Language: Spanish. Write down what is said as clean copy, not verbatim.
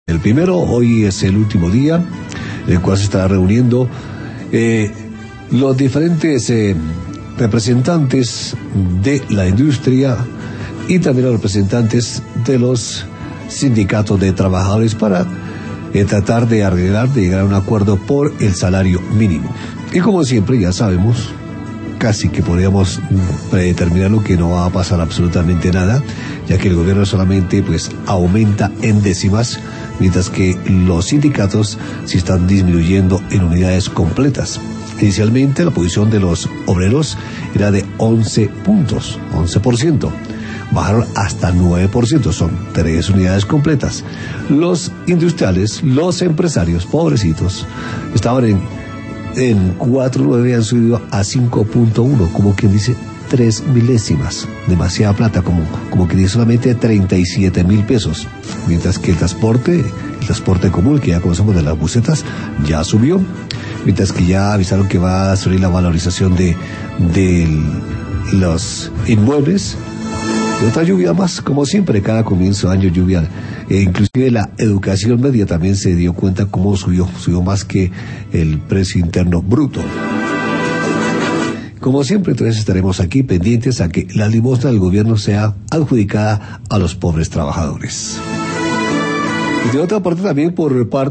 El primero, hoy es el último día en el cual se estará reuniendo los diferentes representantes de la industria y también los representantes de los sindicatos de trabajadores para tratar de arreglar, de llegar a un acuerdo por el salario mínimo. Y como siempre, ya sabemos, casi que podríamos predeterminar lo que no va a pasar absolutamente nada, ya que el gobierno solamente aumenta en décimas, mientras que los sindicatos sí están disminuyendo en unidades completas. Inicialmente la posición de los obreros era de 11 puntos, 11%. Bajaron hasta 9%, son 3 unidades completas. Los industriales, los empresarios, pobrecitos, estaban en 4.9, han subido a 5.1, como quien dice 3 milésimas, demasiada plata, como que dice solamente 37.000 pesos, mientras que el transporte común, que ya conocemos de las busetas, ya subió, mientras que ya avisaron que va a subir la valorización de los inmuebles. Y otra lluvia más, como siempre, cada comienzo de año lluvia. Inclusive la educación media también se dio cuenta cómo subió más que el precio interno bruto. Como siempre, entonces estaremos aquí pendientes a que la limosna del gobierno sea adjudicada a los pobres trabajadores. Y de otra parte también por parte